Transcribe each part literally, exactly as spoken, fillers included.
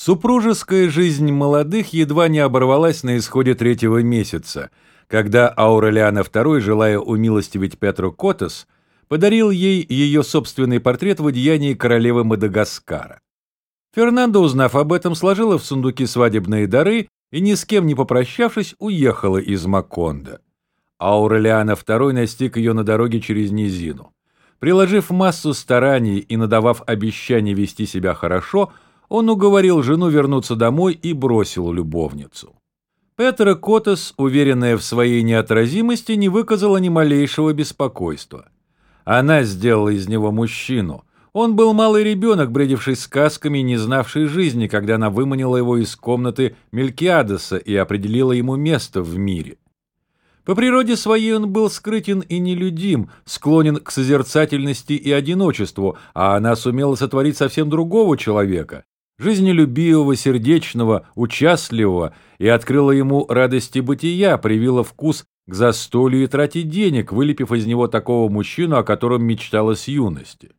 Супружеская жизнь молодых едва не оборвалась на исходе третьего месяца, когда Аурелиано второй, желая умилостивить Петру Котес, подарил ей ее собственный портрет в одеянии королевы Мадагаскара. Фернандо, узнав об этом, сложила в сундуки свадебные дары и, ни с кем не попрощавшись, уехала из Макондо. Аурелиано второй настиг ее на дороге через низину. Приложив массу стараний и надавав обещание вести себя хорошо, он уговорил жену вернуться домой и бросил любовницу. Петра Котес, уверенная в своей неотразимости, не выказала ни малейшего беспокойства. Она сделала из него мужчину. Он был малый ребенок, бредивший сказками и не знавший жизни, когда она выманила его из комнаты Мелкиадеса и определила ему место в мире. По природе своей он был скрытен и нелюдим, склонен к созерцательности и одиночеству, а она сумела сотворить совсем другого человека, жизнелюбивого, сердечного, участливого, и открыла ему радости бытия, привила вкус к застолью и трате денег, вылепив из него такого мужчину, о котором мечтала с юности.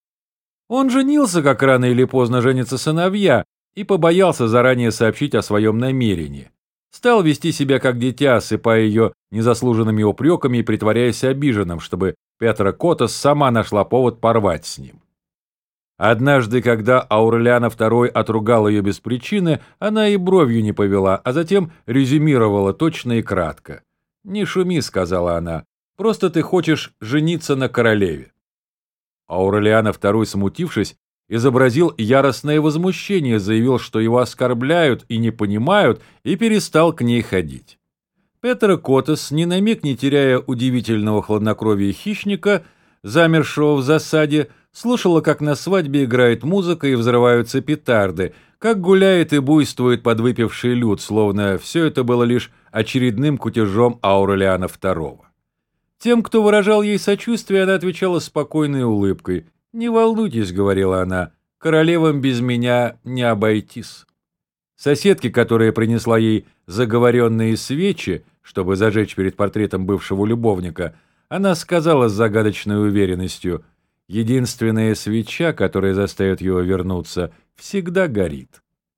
Он женился, как рано или поздно женятся сыновья, и побоялся заранее сообщить о своем намерении. Стал вести себя как дитя, осыпая ее незаслуженными упреками и притворяясь обиженным, чтобы Петра Котес сама нашла повод порвать с ним. Однажды, когда Аурелиано второй отругал ее без причины, она и бровью не повела, а затем резюмировала точно и кратко. «Не шуми», — сказала она, — «просто ты хочешь жениться на королеве». Аурелиано второй, смутившись, изобразил яростное возмущение, заявил, что его оскорбляют и не понимают, и перестал к ней ходить. Петра Котес, ни на миг не теряя удивительного хладнокровия хищника, замершего в засаде, слушала, как на свадьбе играет музыка и взрываются петарды, как гуляет и буйствует подвыпивший люд, словно все это было лишь очередным кутежом Аурелиано второго. Тем, кто выражал ей сочувствие, она отвечала спокойной улыбкой. «Не волнуйтесь», — говорила она, — «королевам без меня не обойтись». Соседке, которая принесла ей заговоренные свечи, чтобы зажечь перед портретом бывшего любовника, она сказала с загадочной уверенностью: «Единственная свеча, которая заставит его вернуться, всегда горит».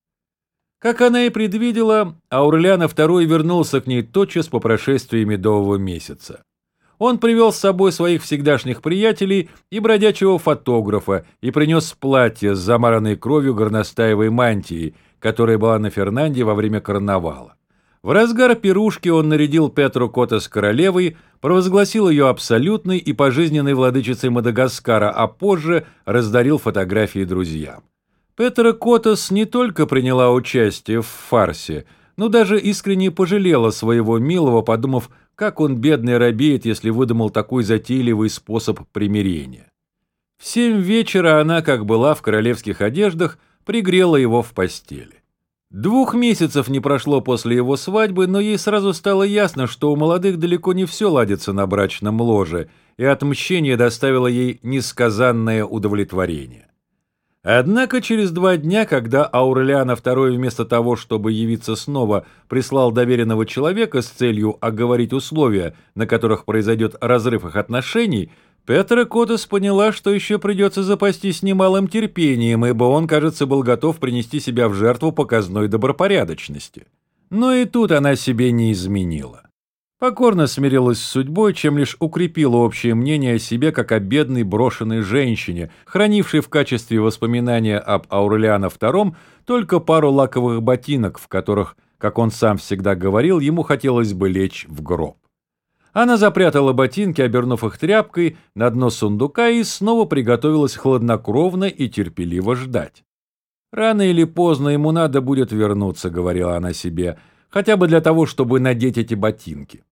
Как она и предвидела, Аурелиано второй вернулся к ней тотчас по прошествии медового месяца. Он привел с собой своих всегдашних приятелей и бродячего фотографа и принес платье с замаранной кровью горностаевой мантией, которая была на Фернанде во время карнавала. В разгар пирушки он нарядил Петру Котес королевой, провозгласил ее абсолютной и пожизненной владычицей Мадагаскара, а позже раздарил фотографии друзьям. Петра Котес не только приняла участие в фарсе, но даже искренне пожалела своего милого, подумав, как он, бедный, робеет, если выдумал такой затейливый способ примирения. В семь вечера она, как была в королевских одеждах, пригрела его в постели. Двух месяцев не прошло после его свадьбы, но ей сразу стало ясно, что у молодых далеко не все ладится на брачном ложе, и отмщение доставило ей несказанное удовлетворение. Однако через два дня, когда Аурелиано второй вместо того, чтобы явиться снова, прислал доверенного человека с целью оговорить условия, на которых произойдет разрыв их отношений, Петра Котес поняла, что еще придется запастись немалым терпением, ибо он, кажется, был готов принести себя в жертву показной добропорядочности. Но и тут она себе не изменила. Покорно смирилась с судьбой, чем лишь укрепила общее мнение о себе как о бедной брошенной женщине, хранившей в качестве воспоминания об Аурелиано втором только пару лаковых ботинок, в которых, как он сам всегда говорил, ему хотелось бы лечь в гроб. Она запрятала ботинки, обернув их тряпкой, на дно сундука и снова приготовилась хладнокровно и терпеливо ждать. «Рано или поздно ему надо будет вернуться», — говорила она себе, — «хотя бы для того, чтобы надеть эти ботинки».